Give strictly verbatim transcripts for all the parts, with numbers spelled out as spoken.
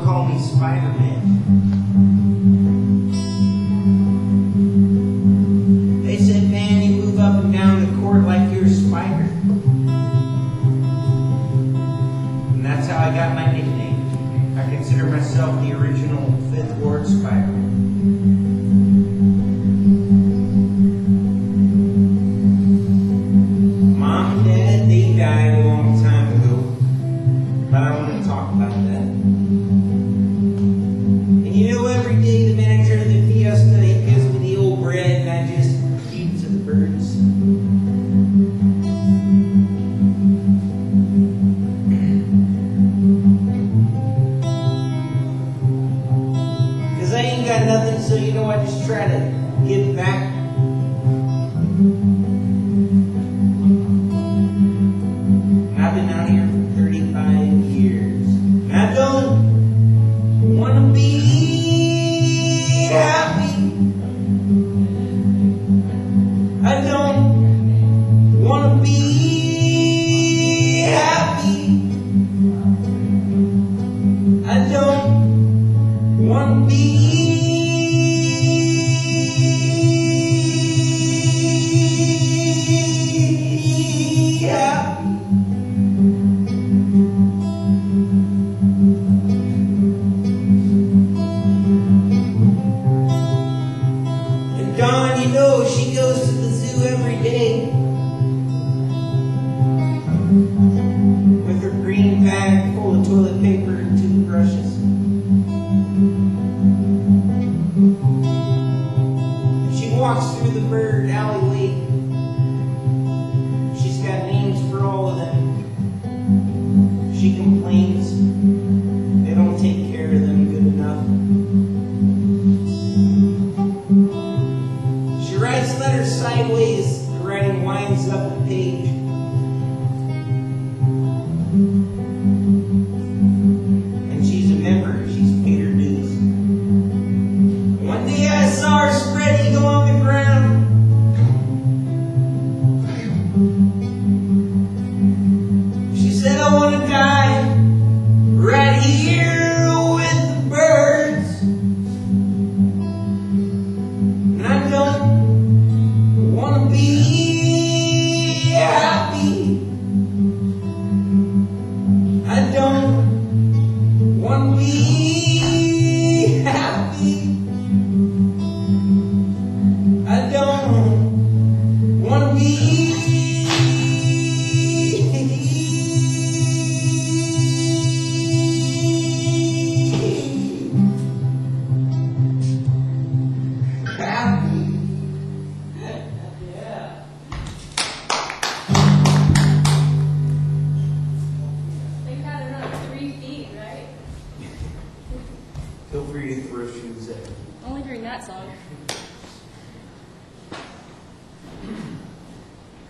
call me Spider-Man. They said, man, you move up and down the court like you're a spider. And that's how I got my nickname. I consider myself the original Fifth Ward Spider. Mom and Dad, they died a long time ago. But I don't want to talk about that. And you know, every day the manager of the fiesta, he gives me the old bread and I just feed it to the birds. Because I ain't got nothing, so you know, I just try to give back. And I've been out here for thirty-five years. And I don't want to be happy. I don't want to be happy. I don't want to be happy. And Dawn, you know, she goes to the zoo every day with her green bag full of toilet paper and toothbrushes. And she walks through the bird alleyway. She's got names for all of them. She complains they don't take care of them good enough. She writes letters sideways, the writing winds up the page. And she's a member, she's paid her dues. One day I saw her spread eagle on the ground. She said, I want to die right here with the birds. And I don't want to be happy. I don't want to be happy. I don't want to be happy. Yeah. They got another three feet, right? Feel free to throw shoes at me. Only during that song.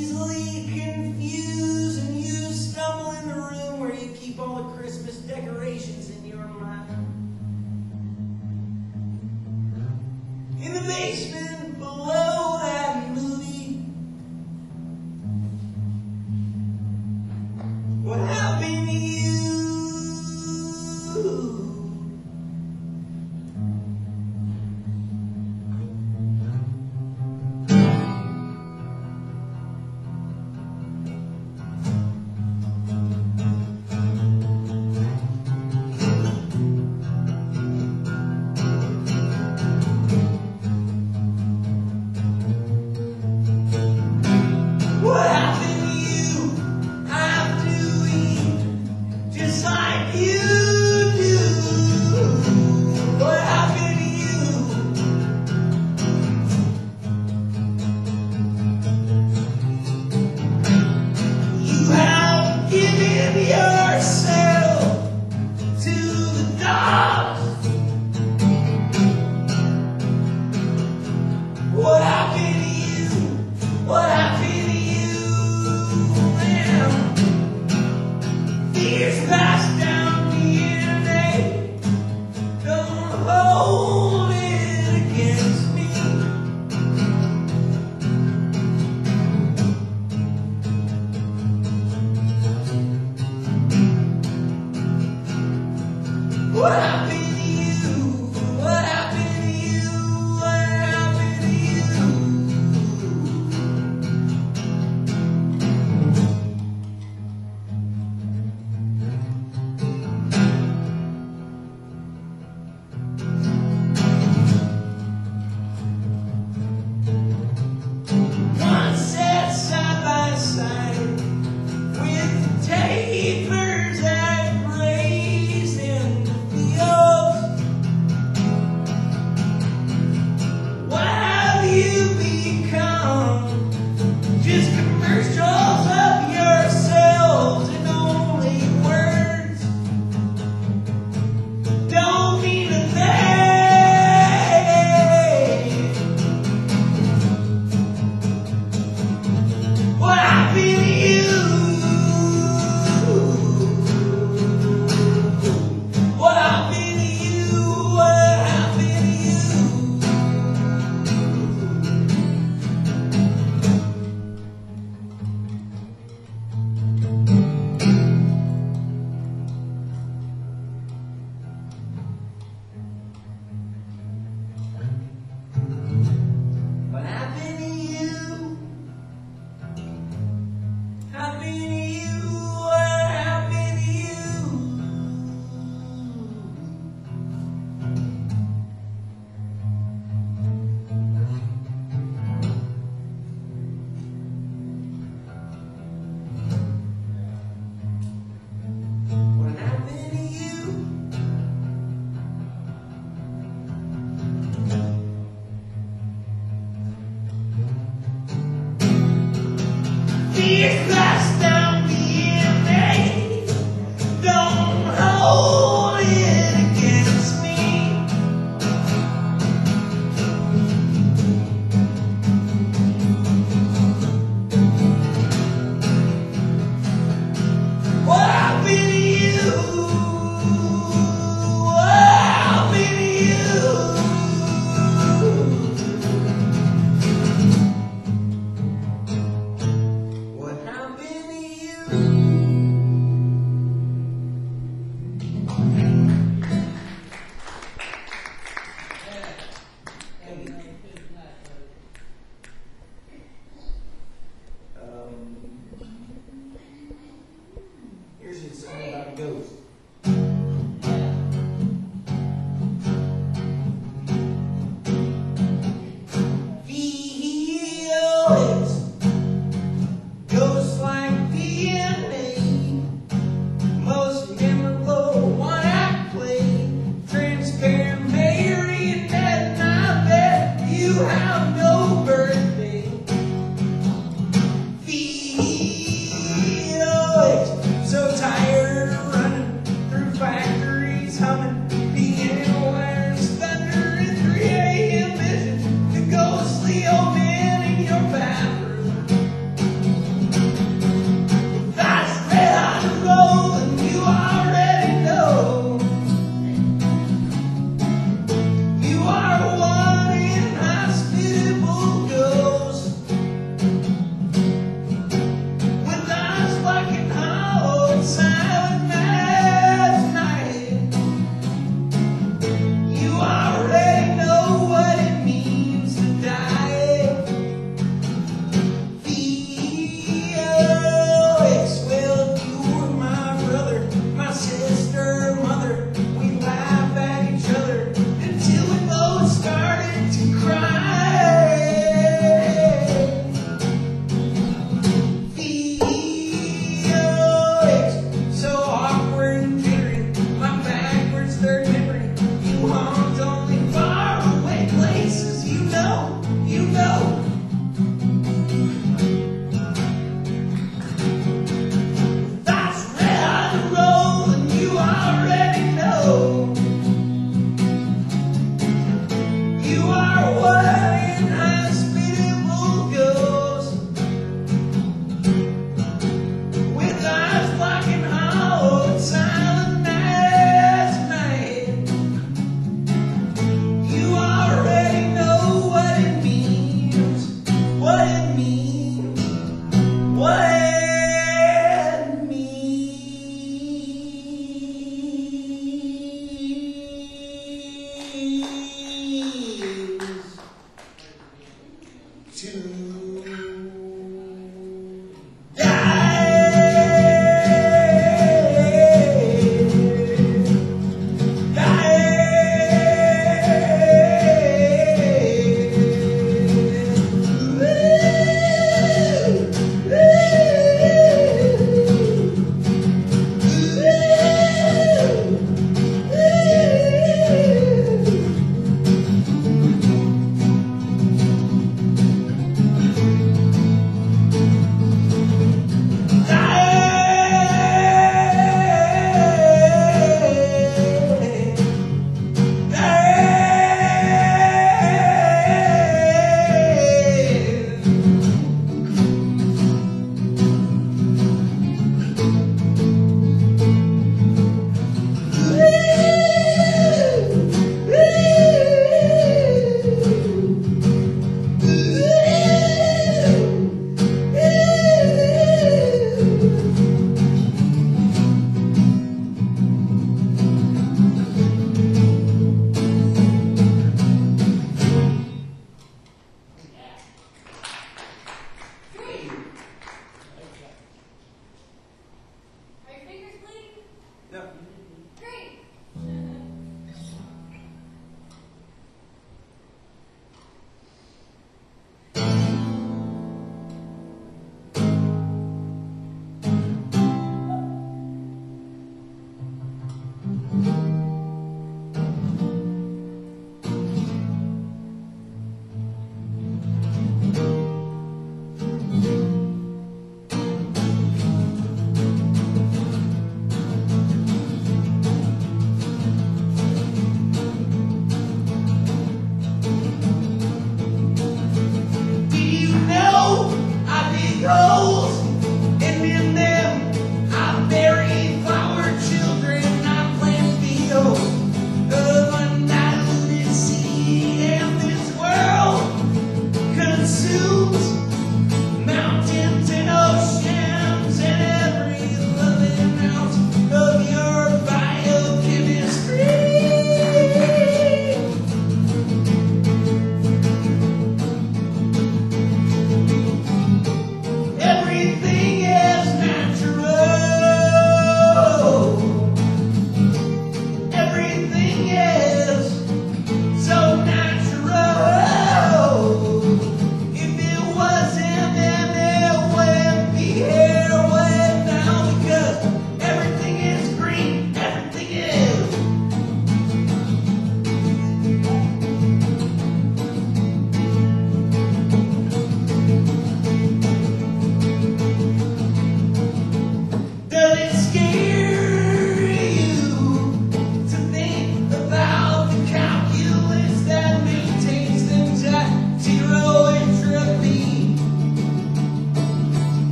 easily confused, and you stumble in the room where you keep all the Christmas decorations in your mind. In the basement below that movie, what happened to you? What happened to you after we, just like you do? What happened to you? You have given yourself to the dogs. What happened to you? What happened to you? Fears passed down D N A. Don't hold it against me. What happened to you? What happened to you? What happened to you? One sat side by side with tapers that grazed in the fields. What have you become? Just commercials of yourselves and only words don't mean a thing. What happened to you? What happened to you? What happened to you? What happened to you? Happened to you? What happened to you? What happened to you? Fear glass down D N A. Don't hold it against me. What happened to you? What happened to you? What happened to you? Um, here's a song about a ghost. Feelings, ghosts like D N A. Most memorable one act play. Transparent marionette, and I bet you have no birthday. Feelings, so tired of running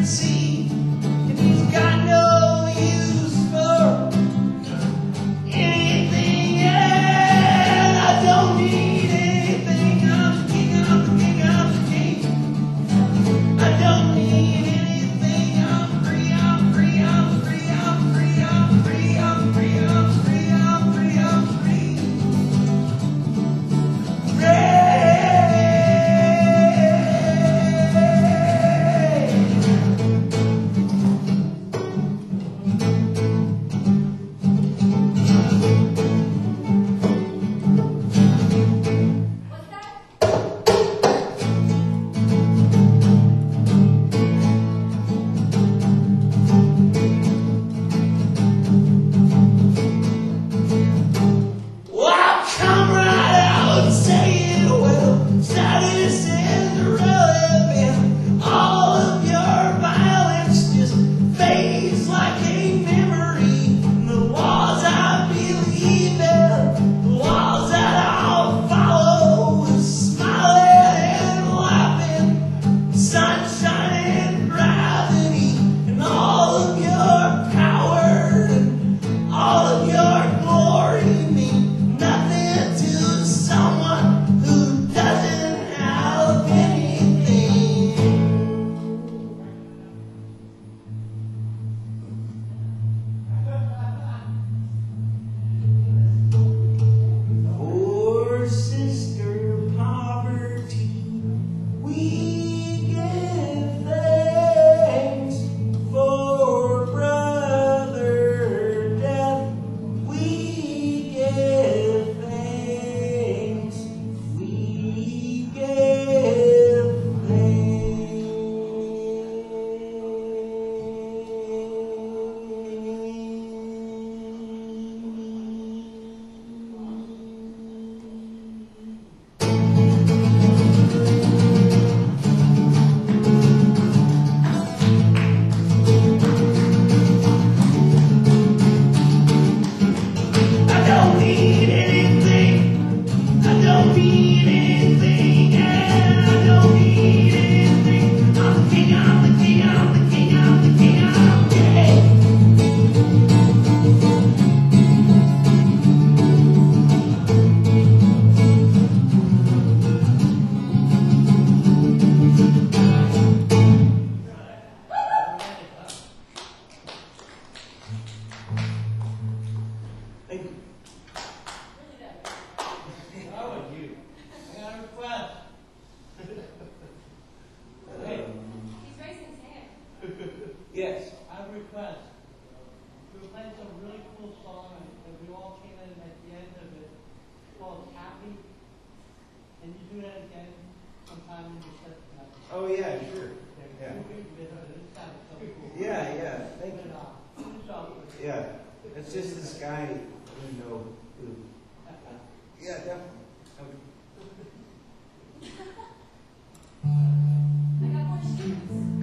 sea, and he's got no use for anything else. I don't need anything. I'm the king, I'm the king, I'm the king. I don't need anything. I'm free, I'm free, I'm free, I'm free, I'm free, I'm free, I'm free, I'm free, I'm free. Free. What's that? Well, I'll come right out and say it well. Sadness is irrelevant. All of your violence just fades like a memory. The walls I believe in, the walls that I'll follow, with smiling and laughing, sunshine and gravity, and all of your power and all of your glory mean nothing to someone who doesn't have anything. Poor sister poverty, we give thanks. For brother death, we give thanks. We give thanks. I don't need anything. I don't need anything. And I don't need anything. I'm the king, I'm the king, I'm the king, I'm the king, I'm the king. Thank you. How are you? I got a request. Hey, He's raising his hand. Yes. I have a request. We were playing some really cool song and we all came in at the end of it called Happy. Can you do that again sometime in your set tonight? Oh, yeah, sure. Yeah. This sounds so cool. Yeah, yeah. Thank you. But, uh, finish off with- Yeah. It's just this guy you know who. Yeah, definitely. Okay. I got more shoes.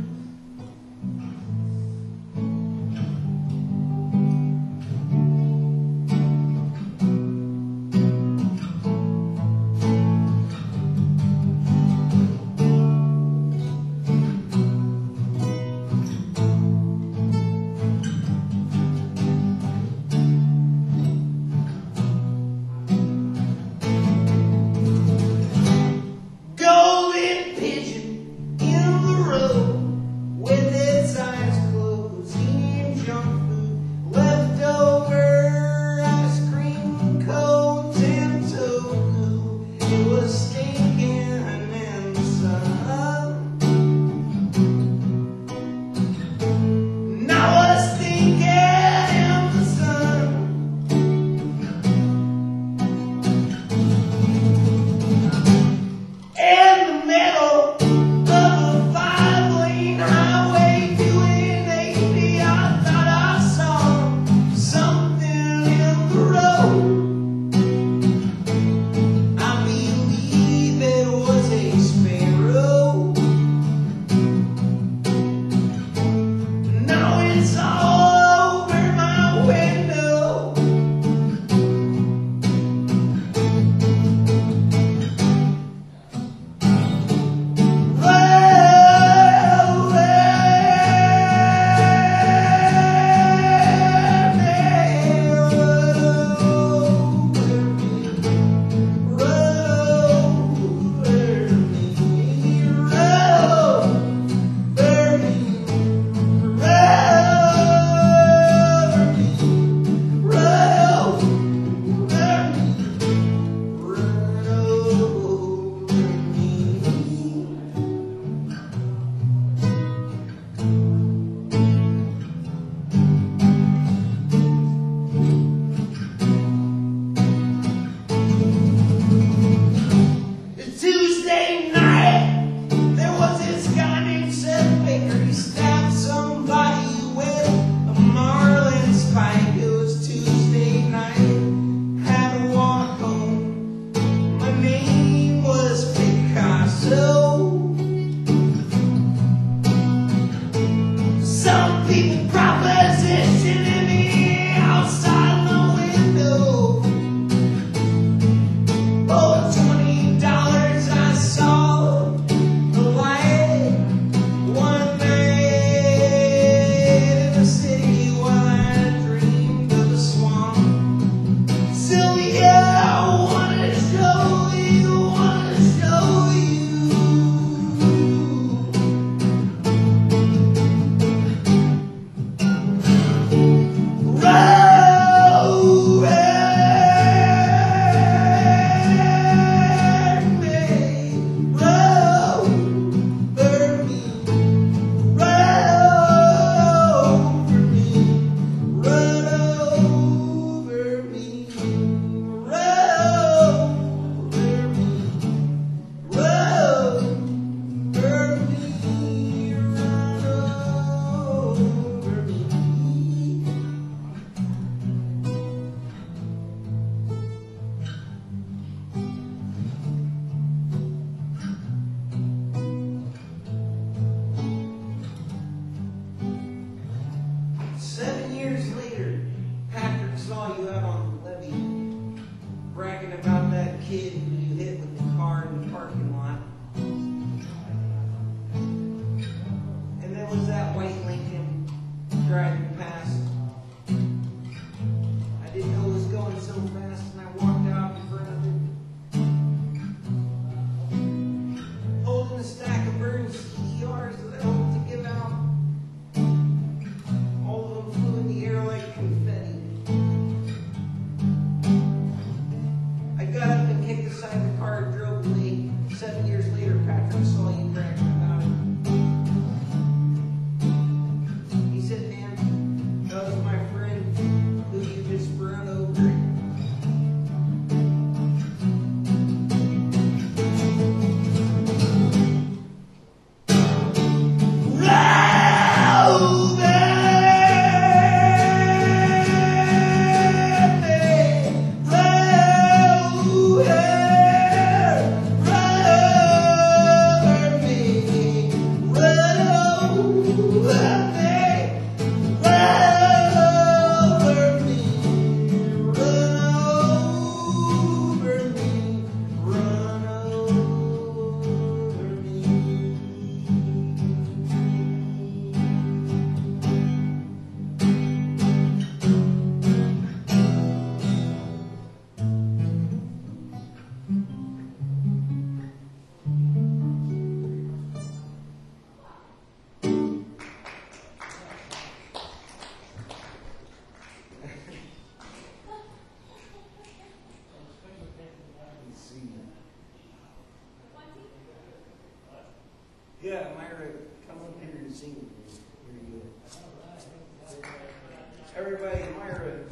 Everybody, Myron.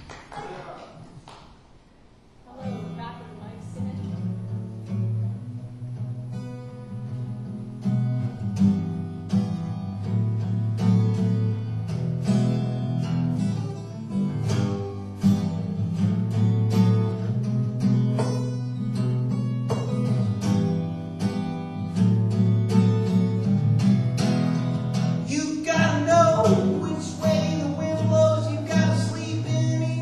Hello, rapper Mike Simmons. You gotta know which way the wind blows. You gotta sleep in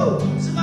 go. So